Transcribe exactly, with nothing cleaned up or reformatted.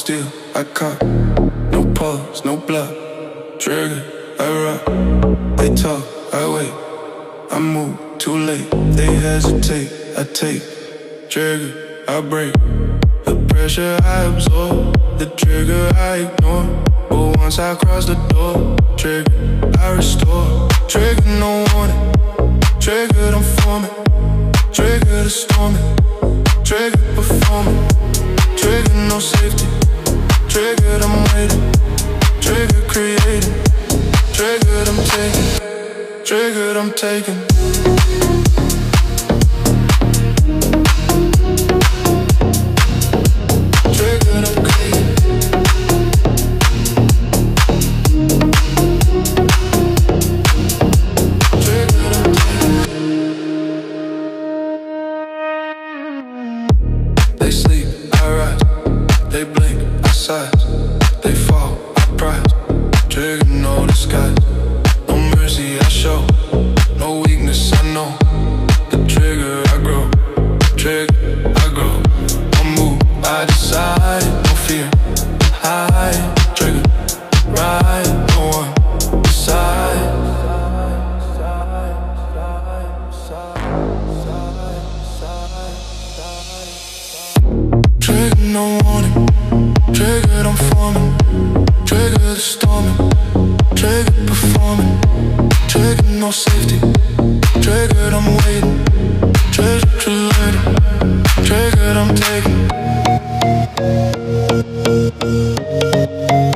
steel, I caught. No pulse, no blood. Trigger, I rock. They talk, I wait. I move too late. They hesitate, I take. Trigger, I break. The pressure I absorb, the trigger I ignore. But once I cross the door, trigger, I restore. Trigger, no warning. Triggered, I'm forming. Trigger, the storming. Trigger, performing. Trigger, no safety. Triggered, I'm waiting. Trigger, creating. Triggered, I'm taking. Triggered, I'm taking. Triggered, I'm creating. Triggered, I'm taking. They sleep, I rise. They blink, I size. They fall, I prize. Trigger, no disguise. No mercy, I show. No weakness, I know. The trigger, I grow. Trigger, I grow. I move, I decide. No fear, hide. Trigger, ride. No one beside. Trigger, no warning. Triggered, I'm forming. Trigger, the storming. Trigger, performing. Trigger, no safety. Triggered, I'm waiting. Trigger, triggered. Triggered, I'm taking.